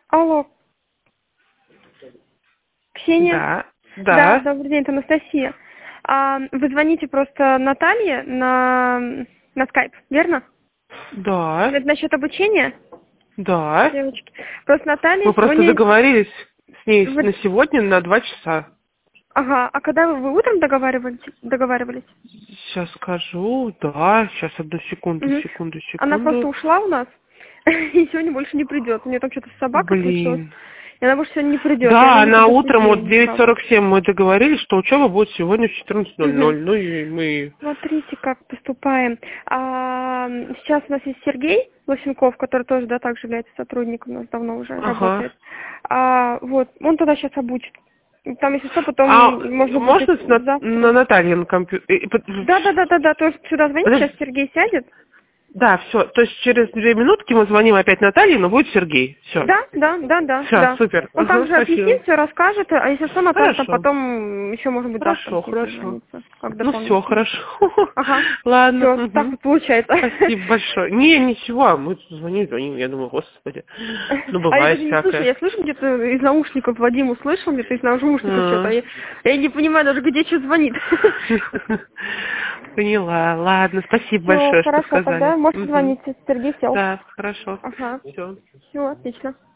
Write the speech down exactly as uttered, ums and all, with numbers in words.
Алло. Ксения? Да, Да, да, добрый день, это Анастасия. А, вы звоните просто Наталье на, на скайп, верно? да, Это насчет обучения, да. девочки? Просто Наталья Мы просто сегодня... договорились с ней вы- на сегодня на два часа. Ага, а когда вы, вы утром договаривались? договаривались? Сейчас скажу, да, сейчас одну секунду, Мгм. секунду, Она просто секунду. ушла у нас, и сегодня больше не придет. У нее там что-то с собакой случилось. Блин. И она больше сегодня не придет. Я Да, звоню она каждый утром вот день, девять правда. сорок семь мы договорились, что учеба будет сегодня в четырнадцать ноль Мгм. ноль. Ну и мы... Смотрите, как поступаем. А, сейчас у нас есть Сергей Лосенков, который тоже, да, также является сотрудником, у нас давно уже Ага. работает. А, вот, он тогда сейчас обучит. Там, если что, потом А можно будет можно с На- на завтра. Натальин компьютер? Да, да, да, да, да, тоже сюда звоните, сейчас Подожди. Сергей сядет. Да, все. То есть через две минутки мы звоним опять Наталье, но будет Сергей. Все. Да, да, да, да, Все, да. супер. Он Ага, также спасибо. объяснит, все расскажет, а если что, Наташа там Хорошо. потом еще, может быть, завтра Хорошо, будет хорошо. созвониться, как Ну все, дополнительно. хорошо. Ага, Ладно. все, так Мгм. вот получается. Спасибо большое. Не, ничего, а мы тут звоним, звоним, я думаю, господи. Ну, А я бывает даже не слышу, всякое. я слышу где-то из наушников, Вадим услышал, где-то из наушников что-то. А. Я, я не понимаю даже, где что звонит. Поняла. Ладно, спасибо Все, большое, что хорошо, сказали. тогда можете Мгм. звонить, Сергей сел. Да, хорошо. Ага, Все. все, отлично.